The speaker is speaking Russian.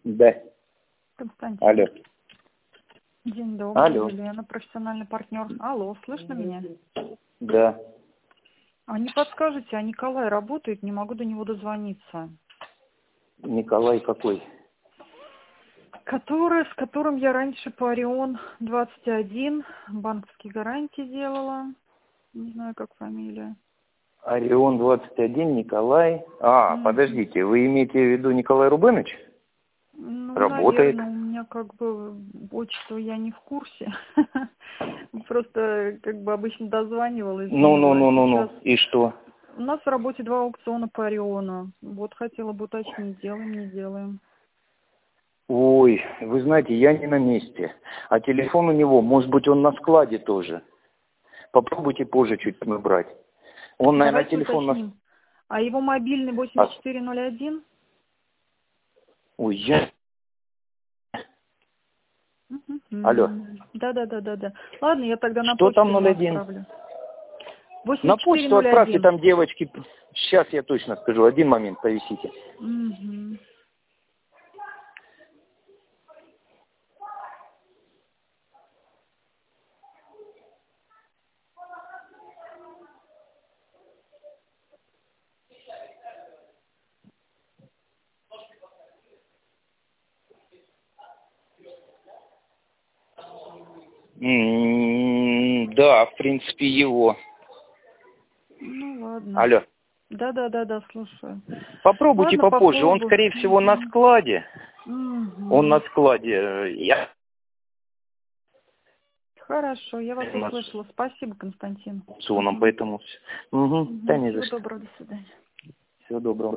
Да. Константин. Алло. День добрый, Алло. Елена, профессиональный партнер. Алло, слышно меня? Да. А не подскажете, а Николай работает? Не могу до него дозвониться. Николай какой? С которым я раньше по Орион 21 банковские гарантии делала. Не знаю, как фамилия. Орион 21, Николай. Подождите, вы имеете в виду Николай Рубенович? Ну, Работает. наверное, у меня как бы отчество я не в курсе. Просто как бы обычно дозванивалась. Ну. И что? У нас в работе 2 аукциона по Ориону. Вот хотела бы уточнить, делаем, не делаем. Ой, вы знаете, я не на месте. А телефон у него, может быть, он на складе тоже. Попробуйте позже чуть набрать. Он, наверное, Давайте телефон уточним. А его мобильный 8401? Ой, я... Алло. Да. Ладно, я тогда на Что почту там ему 01? отправлю. На почту отправьте 8401. там девочки. Сейчас я точно скажу. Один момент, повисите. Угу. Да, в принципе, его. Ну ладно. Алло. Да, слушаю. Попробуйте Ладно, попозже. Он, попробую. скорее всего, на складе. Он на Угу. складе. Я... Хорошо, я вас услышала. Спасибо, Константин. Поэтому... Да не за Всего что. доброго, до свидания. Всего доброго.